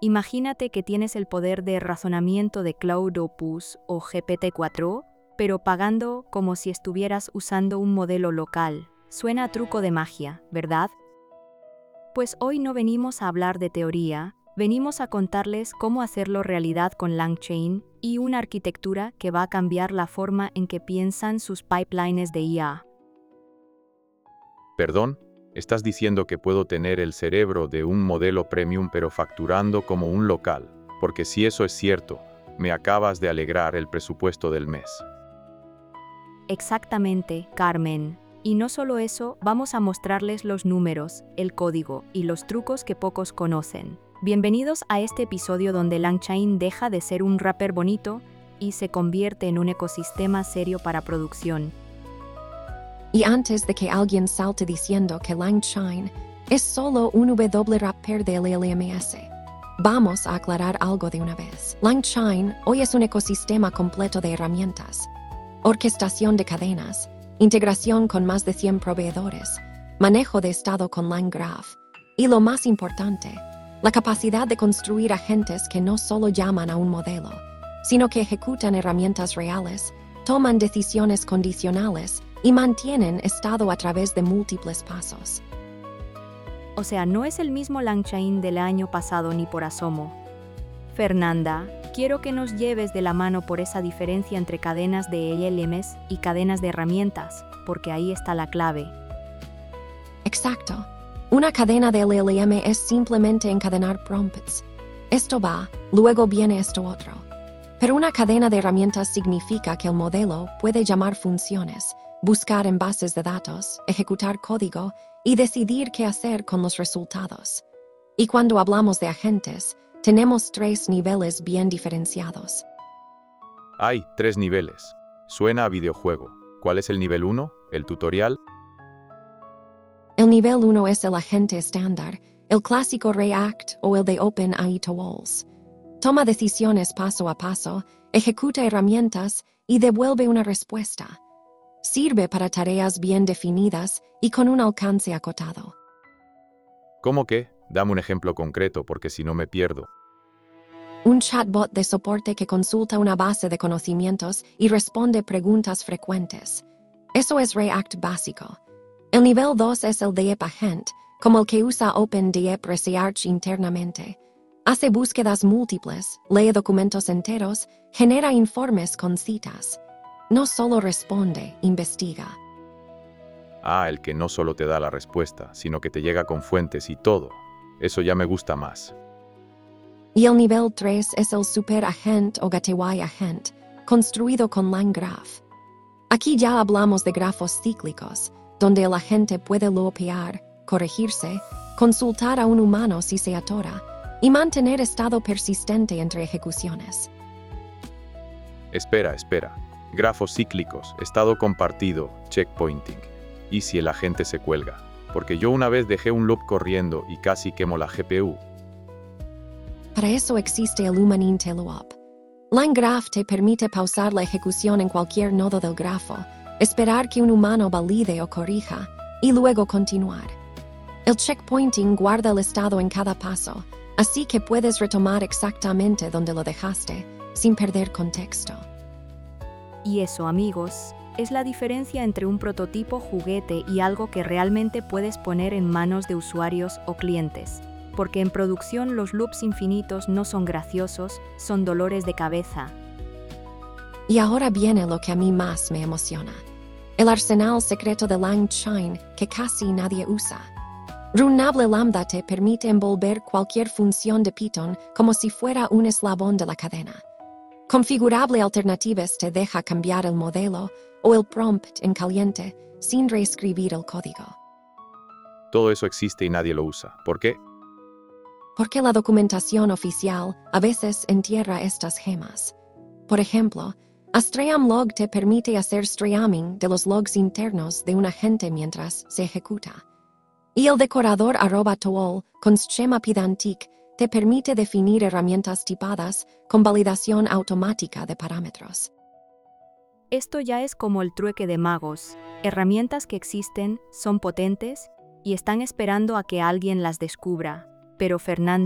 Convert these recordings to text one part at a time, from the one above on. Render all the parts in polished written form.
Imagínate que tienes el poder de razonamiento de Claude Opus o GPT-4, pero pagando como si estuvieras usando un modelo local. Suena a truco de magia, ¿verdad? Pues hoy no venimos a hablar de teoría, venimos a contarles cómo hacerlo realidad con LangChain y una arquitectura que va a cambiar la forma en que piensan sus pipelines de IA. Perdón, estás diciendo que puedo tener el cerebro de un modelo premium pero facturando como un local, porque si eso es cierto, me acabas de alegrar el presupuesto del mes. Exactamente, Carmen. Y no solo eso, vamos a mostrarles los números, el código y los trucos que pocos conocen. Bienvenidos a este episodio donde LangChain deja de ser un wrapper bonito y se convierte en un ecosistema serio para producción. Y antes de que alguien salte diciendo que LangChain es solo un wrapper del LLMS, vamos a aclarar algo de una vez. LangChain hoy es un ecosistema completo de herramientas, orquestación de cadenas, integración con más de 100 proveedores, manejo de estado con LangGraph, y lo más importante, la capacidad de construir agentes que no solo llaman a un modelo, sino que ejecutan herramientas reales, toman decisiones condicionales y mantienen estado a través de múltiples pasos. O sea, no es el mismo LangChain del año pasado ni por asomo. Fernanda, quiero que nos lleves de la mano por esa diferencia entre cadenas de LLMs y cadenas de herramientas, porque ahí está la clave. Exacto. Una cadena de LLM es simplemente encadenar prompts. Esto va, luego viene esto otro. Pero una cadena de herramientas significa que el modelo puede llamar funciones, buscar en bases de datos, ejecutar código y decidir qué hacer con los resultados. Y cuando hablamos de agentes, tenemos 3 niveles bien diferenciados. Hay 3 niveles. Suena a videojuego. ¿Cuál es el nivel 1? ¿El tutorial? El nivel 1 es el agente estándar, el clásico React o el de OpenAI Tools. Toma decisiones paso a paso, ejecuta herramientas y devuelve una respuesta. Sirve para tareas bien definidas y con un alcance acotado. ¿Cómo que? Dame un ejemplo concreto porque si no me pierdo. Un chatbot de soporte que consulta una base de conocimientos y responde preguntas frecuentes. Eso es React básico. El nivel 2 es el Deep Agent, como el que usa OpenDeep Research internamente. Hace búsquedas múltiples, lee documentos enteros, genera informes con citas. No solo responde, investiga. Ah, el que no solo te da la respuesta, sino que te llega con fuentes y todo. Eso ya me gusta más. Y el nivel 3 es el Super Agent o Gateway Agent, construido con LangGraph. Aquí ya hablamos de grafos cíclicos, donde el agente puede loopear, corregirse, consultar a un humano si se atora, y mantener estado persistente entre ejecuciones. Espera. Grafos cíclicos, estado compartido, checkpointing. ¿Y si el agente se cuelga? Porque yo una vez dejé un loop corriendo y casi quemo la GPU. Para eso existe el Human Interloop. LangGraph te permite pausar la ejecución en cualquier nodo del grafo, esperar que un humano valide o corrija, y luego continuar. El checkpointing guarda el estado en cada paso, así que puedes retomar exactamente donde lo dejaste, sin perder contexto. Y eso, amigos, es la diferencia entre un prototipo juguete y algo que realmente puedes poner en manos de usuarios o clientes. Porque en producción los loops infinitos no son graciosos, son dolores de cabeza. Y ahora viene lo que a mí más me emociona. El arsenal secreto de LangChain que casi nadie usa. Runable Lambda te permite envolver cualquier función de Python como si fuera un eslabón de la cadena. Configurable Alternatives te deja cambiar el modelo o el prompt en caliente sin reescribir el código. Todo eso existe y nadie lo usa. ¿Por qué? Porque la documentación oficial a veces entierra estas gemas. Por ejemplo, Astream-Log te permite hacer streaming de los logs internos de un agente mientras se ejecuta. Y el decorador @tool con schema Pydantic te permite definir herramientas tipadas con validación automática de parámetros. Esto ya es como el trueque de magos. Herramientas que existen, son potentes y están esperando a que alguien las descubra. Pero Fernanda,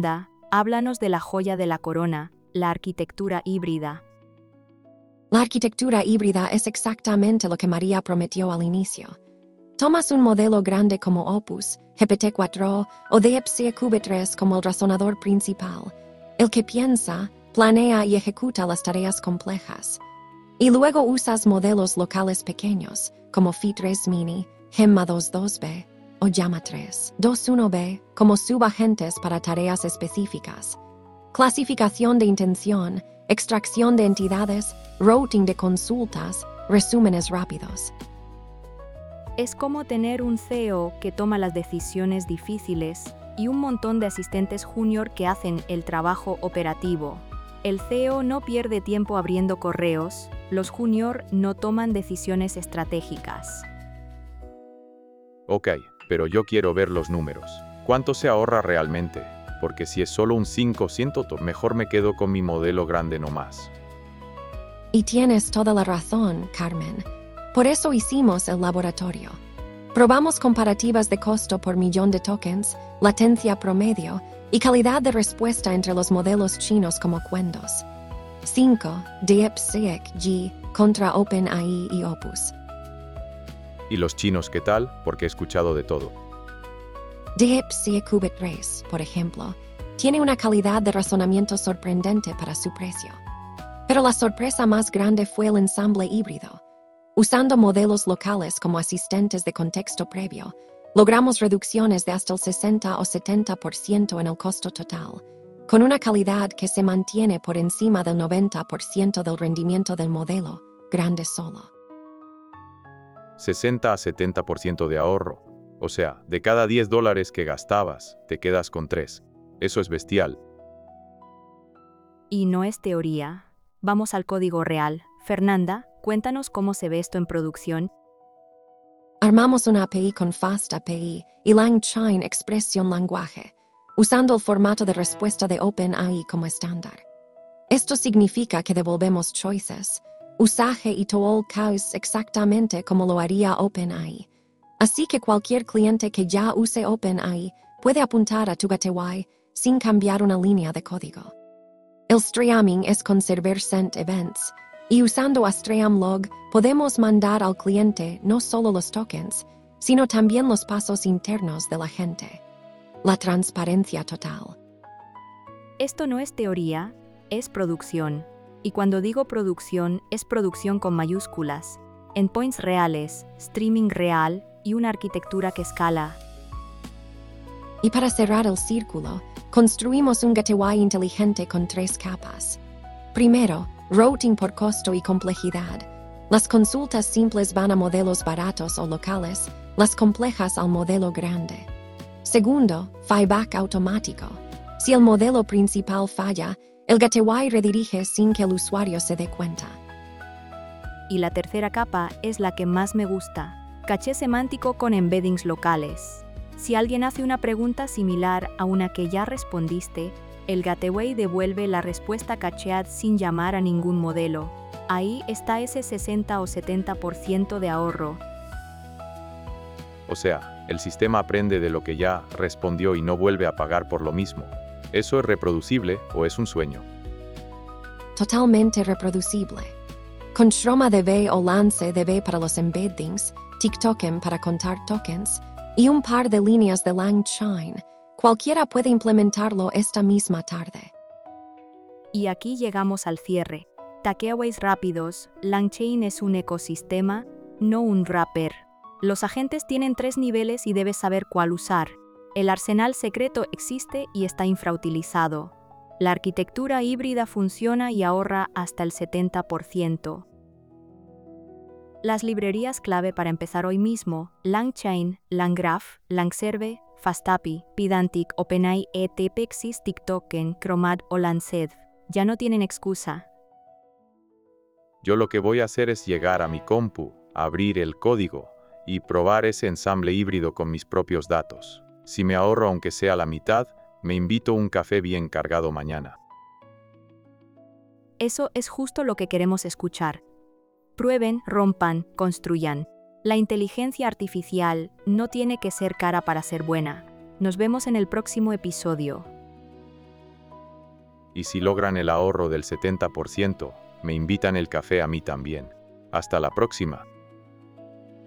Háblanos de la joya de la corona, la arquitectura híbrida. La arquitectura híbrida es exactamente lo que María prometió al inicio. Tomas un modelo grande como Opus, GPT-4 o Deepseek V3 como el razonador principal, el que piensa, planea y ejecuta las tareas complejas. Y luego usas modelos locales pequeños, como Phi3 Mini, Gemma 22B o Llama 3, 21B, como subagentes para tareas específicas. Clasificación de intención, extracción de entidades, routing de consultas, resúmenes rápidos. Es como tener un CEO que toma las decisiones difíciles y un montón de asistentes junior que hacen el trabajo operativo. El CEO no pierde tiempo abriendo correos, los junior no toman decisiones estratégicas. Ok, pero yo quiero ver los números. ¿Cuánto se ahorra realmente? Porque si es solo un 5%, mejor me quedo con mi modelo grande nomás. Y tienes toda la razón, Carmen. Por eso hicimos el laboratorio. Probamos comparativas de costo por millón de tokens, latencia promedio y calidad de respuesta entre los modelos chinos como Cuendos. 5. DeepSeek G contra OpenAI y Opus. ¿Y los chinos qué tal? Porque he escuchado de todo. DeepSeek V3, por ejemplo, tiene una calidad de razonamiento sorprendente para su precio. Pero la sorpresa más grande fue el ensamble híbrido. Usando modelos locales como asistentes de contexto previo, logramos reducciones de hasta el 60 o 70% en el costo total, con una calidad que se mantiene por encima del 90% del rendimiento del modelo, grande solo. 60 a 70% de ahorro. O sea, de cada $10 que gastabas, te quedas con 3. Eso es bestial. Y no es teoría. Vamos al código real. Fernanda, cuéntanos cómo se ve esto en producción. Armamos una API con Fast API y LangChain Expresión Lenguaje, usando el formato de respuesta de OpenAI como estándar. Esto significa que devolvemos choices, usaje y todo el caos exactamente como lo haría OpenAI. Así que cualquier cliente que ya use OpenAI puede apuntar a tu gateway sin cambiar una línea de código. El streaming es con Server Sent Events, y usando a Streamlog podemos mandar al cliente no solo los tokens, sino también los pasos internos de la gente. La transparencia total. Esto no es teoría, es producción. Y cuando digo producción, es producción con mayúsculas. Endpoints reales, streaming real y una arquitectura que escala. Y para cerrar el círculo, construimos un gateway inteligente con 3 capas. Primero, routing por costo y complejidad. Las consultas simples van a modelos baratos o locales, las complejas al modelo grande. Segundo, fallback automático. Si el modelo principal falla, el gateway redirige sin que el usuario se dé cuenta. Y la tercera capa es la que más me gusta. Caché semántico con embeddings locales. Si alguien hace una pregunta similar a una que ya respondiste, el gateway devuelve la respuesta cacheada sin llamar a ningún modelo. Ahí está ese 60 o 70% de ahorro. O sea, el sistema aprende de lo que ya respondió y no vuelve a pagar por lo mismo. ¿Eso es reproducible o es un sueño? Totalmente reproducible. Con Shroma DB o Lance DB para los embeddings, TikToken para contar tokens, y un par de líneas de LangChain, cualquiera puede implementarlo esta misma tarde. Y aquí llegamos al cierre. Takeaways rápidos, LangChain es un ecosistema, no un wrapper. Los agentes tienen 3 niveles y debes saber cuál usar. El arsenal secreto existe y está infrautilizado. La arquitectura híbrida funciona y ahorra hasta el 70%. Las librerías clave para empezar hoy mismo: LangChain, LangGraph, LangServe, FastAPI, Pydantic, OpenAI, ETPexis, TikToken, Chromad o Lanced. Ya no tienen excusa. Yo lo que voy a hacer es llegar a mi compu, abrir el código y probar ese ensamble híbrido con mis propios datos. Si me ahorro aunque sea la mitad, me invito un café bien cargado mañana. Eso es justo lo que queremos escuchar. Prueben, rompan, construyan. La inteligencia artificial no tiene que ser cara para ser buena. Nos vemos en el próximo episodio. Y si logran el ahorro del 70%, me invitan el café a mí también. Hasta la próxima.